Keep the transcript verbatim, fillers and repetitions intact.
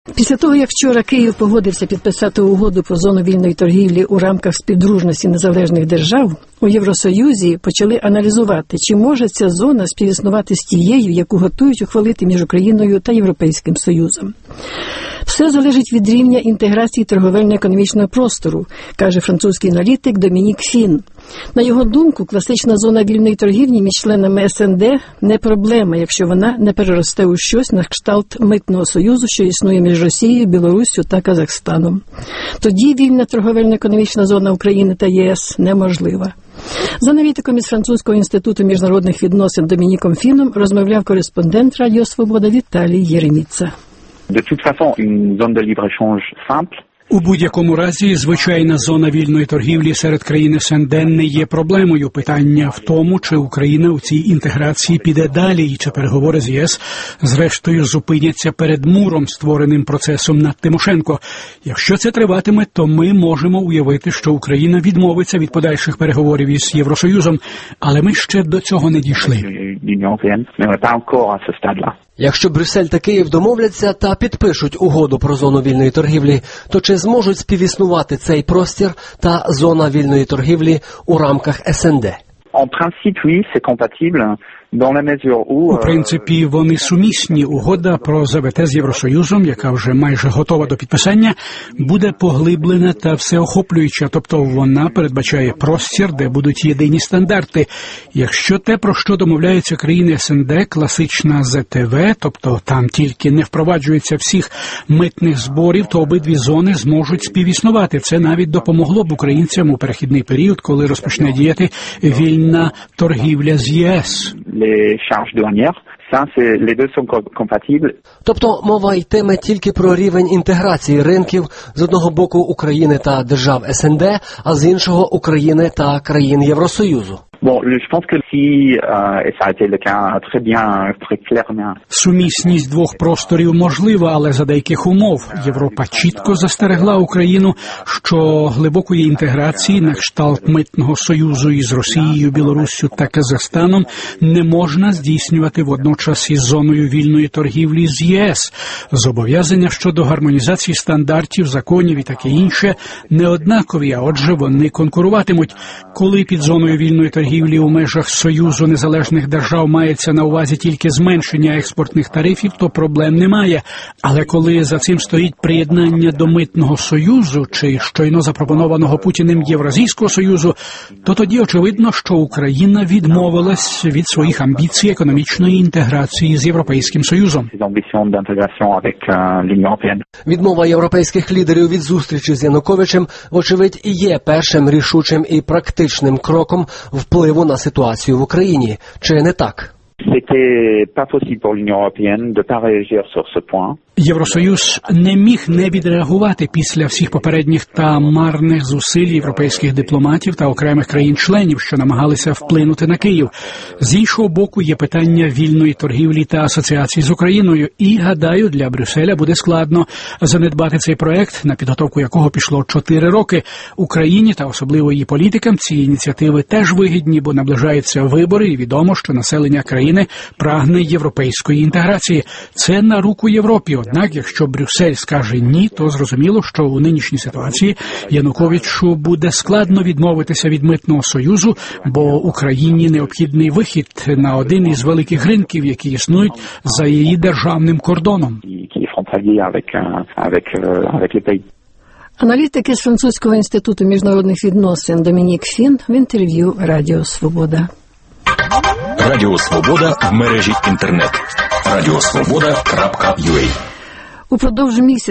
Після того, як вчора Київ погодився підписати угоду про зону вільної торгівлі у рамках співдружності незалежних держав, у Євросоюзі почали аналізувати, чи може ця зона співіснувати з тією, яку готують ухвалити між Україною та Європейським Союзом. Все залежить від рівня інтеграції торговельно-економічного простору, каже французький аналітик Домінік Фін. На його думку, класична зона вільної торгівлі між членами ес ен де не проблема, якщо вона не переросте у щось на кшталт митного союзу, що існує між Росією, Білоруссю та Казахстаном. Тоді вільна торговельно-економічна зона України та є ес неможлива. За аналітиком із Французького інституту міжнародних відносин Домініком Фіном розмовляв кореспондент Радіо Свобода Віталій Єреміца. De toute façon, une zone de libre-échange simple. У будь-якому разі, звичайна зона вільної торгівлі серед країн ес ен де не є проблемою. Питання в тому, чи Україна у цій інтеграції піде далі, і чи переговори з ЄС зрештою зупиняться перед муром, створеним процесом над Тимошенко. Якщо це триватиме, то ми можемо уявити, що Україна відмовиться від подальших переговорів із Євросоюзом, але ми ще до цього не дійшли. Якщо Брюссель та Київ домовляться та підпишуть угоду про зону вільної торгівлі, то чи зможуть співіснувати цей простір та зона вільної торгівлі у рамках ес ен де? En principe, oui, c'est compatible. У принципі, вони сумісні. Угода про зе ве те з Євросоюзом, яка вже майже готова до підписання, буде поглиблена та всеохоплююча, тобто вона передбачає простір, де будуть єдині стандарти. Якщо те, про що домовляються країни ес ен де, класична зет те ве, тобто там тільки не впроваджується всіх митних зборів, то обидві зони зможуть співіснувати. Це навіть допомогло б українцям у перехідний період, коли розпочне діяти вільна торгівля з ЄС. Les charges douanières, ça, c'est, les deux sont compatibles. Тобто мова йтиме тільки про рівень інтеграції ринків з одного боку України та держав ес ен де, а з іншого України та країн Євросоюзу. Bon, je pense que si, euh, et ça a été le cas très bien, très clairement. Сумісність двох просторів можлива, але за деяких умов. Європа чітко застерегла Україну, що глибокої інтеграції на кшталт митного союзу із Росією, Білоруссю та Казахстаном не можна здійснювати водночас із зоною вільної торгівлі з ЄС. Зобов'язання щодо гармонізації стандартів, законів і таке інше не однакові, а отже вони конкуруватимуть. Коли під зоною вільної торгівлі у межах Союзу незалежних держав мається на увазі тільки зменшення експортних тарифів, то проблем немає. Але коли за цим стоїть приєднання до митного союзу чи щойно запропонованого Путіним Євразійського союзу, то тоді очевидно, що Україна відмовилась від своїх амбіцій економічної інтеграції з Європейським Союзом. Відмова європейських лідерів від зустрічі з Януковичем, вочевидь, і є першим рішучим і практичним кроком впливу на ситуацію в Україні. Чи не так? C'était pas possible pour l'Union européenne de pas réagir sur ce point. Євросоюз не міг не відреагувати після всіх попередніх та марних зусиль європейських дипломатів та окремих країн-членів, що намагалися вплинути на Київ. З іншого боку, є питання вільної торгівлі та асоціації з Україною. І, гадаю, для Брюсселя буде складно занедбати цей проект, на підготовку якого пішло чотири роки. Україні та особливо її політикам ці ініціативи теж вигідні, бо наближаються вибори і відомо, що населення країни прагне європейської інтеграції. Це на руку Європі. Однак, якщо Брюссель скаже «ні», то зрозуміло, що у нинішній ситуації Януковичу буде складно відмовитися від митного союзу, бо Україні необхідний вихід на один із великих ринків, які існують за її державним кордоном. Аналітик із Французького інституту міжнародних відносин Домінік Фін в інтерв'ю Радіо Свобода. Радіо Свобода в мережі інтернет. радіосвобода крапка ю а. Упродовж місяця